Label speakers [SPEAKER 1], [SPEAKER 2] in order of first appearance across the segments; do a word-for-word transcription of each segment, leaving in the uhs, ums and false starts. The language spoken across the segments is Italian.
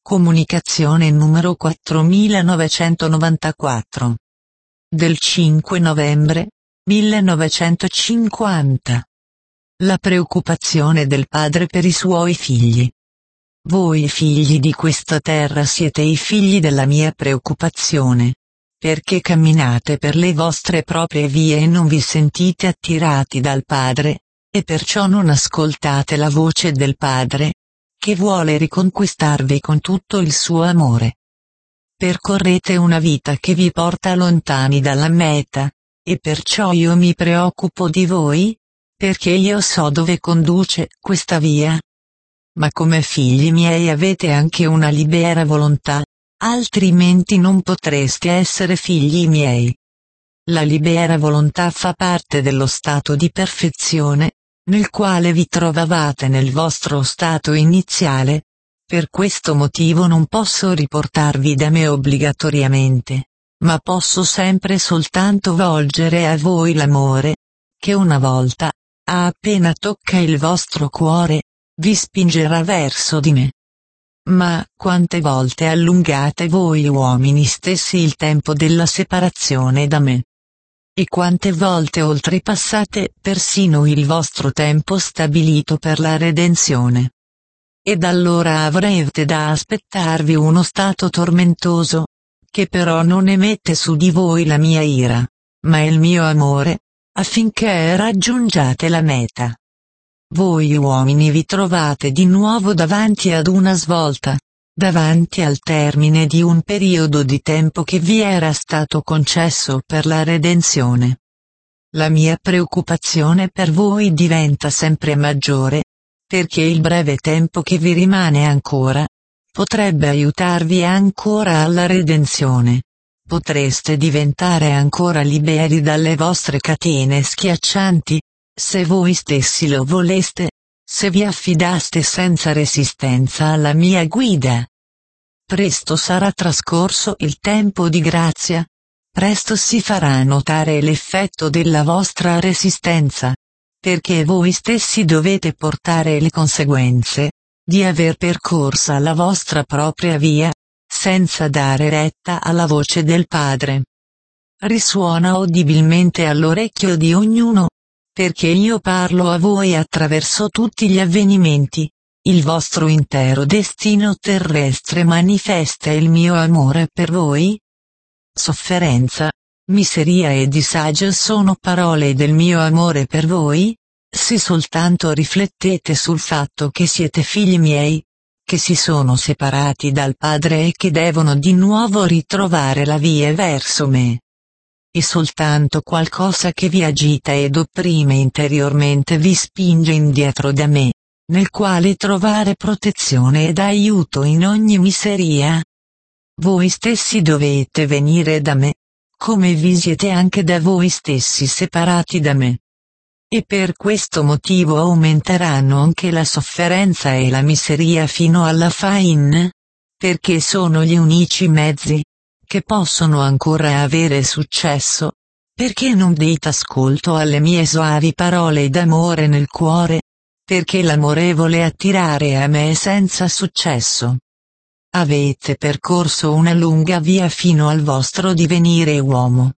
[SPEAKER 1] Comunicazione numero quattromilanovecentonovantaquattro. Del cinque novembre millenovecentocinquanta. La preoccupazione del padre per i suoi figli. Voi figli di questa terra siete i figli della mia preoccupazione, perché camminate per le vostre proprie vie e non vi sentite attirati dal Padre, e perciò non ascoltate la voce del Padre, che vuole riconquistarvi con tutto il suo amore. Percorrete una vita che vi porta lontani dalla meta, e perciò io mi preoccupo di voi, perché io so dove conduce questa via. Ma come figli miei avete anche una libera volontà, altrimenti non potreste essere figli miei. La libera volontà fa parte dello stato di perfezione, nel quale vi trovavate nel vostro stato iniziale. Per questo motivo non posso riportarvi da me obbligatoriamente, ma posso sempre soltanto volgere a voi l'amore, che una volta, appena tocca il vostro cuore, vi spingerà verso di me. Ma quante volte allungate voi uomini stessi il tempo della separazione da me? E quante volte oltrepassate persino il vostro tempo stabilito per la redenzione? Ed allora avrete da aspettarvi uno stato tormentoso, che però non emette su di voi la mia ira, ma il mio amore, affinché raggiungiate la meta. Voi uomini vi trovate di nuovo davanti ad una svolta, davanti al termine di un periodo di tempo che vi era stato concesso per la redenzione. La mia preoccupazione per voi diventa sempre maggiore, perché il breve tempo che vi rimane ancora, potrebbe aiutarvi ancora alla redenzione. Potreste diventare ancora liberi dalle vostre catene schiaccianti, se voi stessi lo voleste, se vi affidaste senza resistenza alla mia guida. Presto sarà trascorso il tempo di grazia, presto si farà notare l'effetto della vostra resistenza, perché voi stessi dovete portare le conseguenze di aver percorsa la vostra propria via, senza dare retta alla voce del Padre. Risuona udibilmente all'orecchio di ognuno, perché io parlo a voi attraverso tutti gli avvenimenti. Il vostro intero destino terrestre manifesta il mio amore per voi? Sofferenza, miseria e disagio sono parole del mio amore per voi, se soltanto riflettete sul fatto che siete figli miei, che si sono separati dal Padre e che devono di nuovo ritrovare la via verso me. E soltanto qualcosa che vi agita ed opprime interiormente vi spinge indietro da me, nel quale trovare protezione ed aiuto in ogni miseria. Voi stessi dovete venire da me, come vi siete anche da voi stessi separati da me. E per questo motivo aumenteranno anche la sofferenza e la miseria fino alla fine, perché sono gli unici mezzi che possono ancora avere successo, perché non date ascolto alle mie soavi parole d'amore nel cuore, perché l'amore vuole attirare a me senza successo. Avete percorso una lunga via fino al vostro divenire uomo.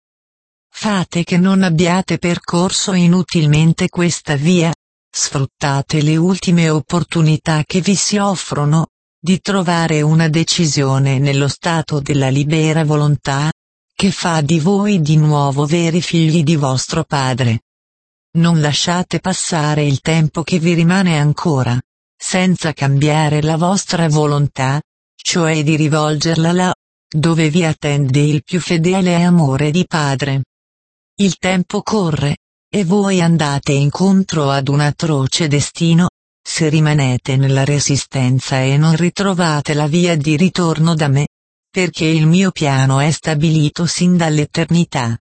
[SPEAKER 1] Fate che non abbiate percorso inutilmente questa via, sfruttate le ultime opportunità che vi si offrono, di trovare una decisione nello stato della libera volontà, che fa di voi di nuovo veri figli di vostro Padre. Non lasciate passare il tempo che vi rimane ancora, senza cambiare la vostra volontà, cioè di rivolgerla là, dove vi attende il più fedele amore di Padre. Il tempo corre, e voi andate incontro ad un atroce destino, se rimanete nella resistenza e non ritrovate la via di ritorno da me, perché il mio piano è stabilito sin dall'eternità.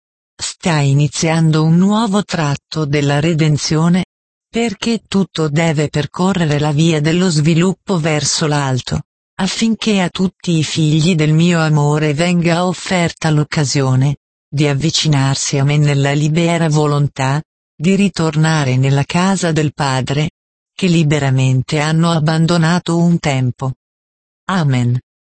[SPEAKER 1] Sta iniziando un nuovo tratto della redenzione, perché tutto deve percorrere la via dello sviluppo verso l'alto, affinché a tutti i figli del mio amore venga offerta l'occasione di avvicinarsi a me nella libera volontà, di ritornare nella casa del Padre, che liberamente hanno abbandonato un tempo. Amen.